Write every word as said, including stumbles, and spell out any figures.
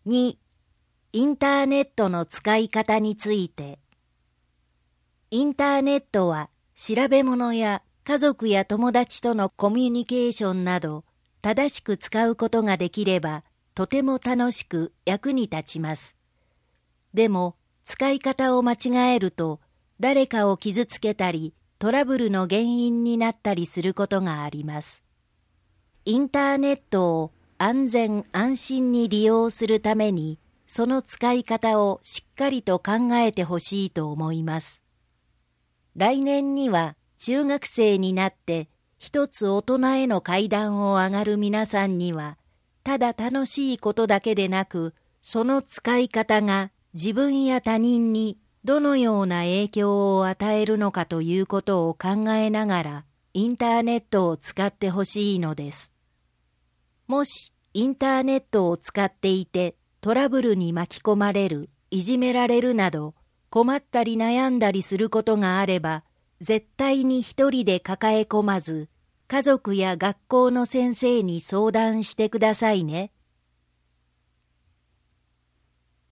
に、インターネットの使い方について。インターネットは調べ物や家族や友達とのコミュニケーションなど正しく使うことができればとても楽しく役に立ちます。でも使い方を間違えると誰かを傷つけたりトラブルの原因になったりすることがあります。インターネットを安全安心に利用するためにその使い方をしっかりと考えてほしいと思います。来年には中学生になって一つ大人への階段を上がる皆さんには、ただ楽しいことだけでなく、その使い方が自分や他人にどのような影響を与えるのかということを考えながら、インターネットを使ってほしいのです。もしインターネットを使っていてトラブルに巻き込まれる、いじめられるなど困ったり悩んだりすることがあれば、絶対に一人で抱え込まず、家族や学校の先生に相談してくださいね。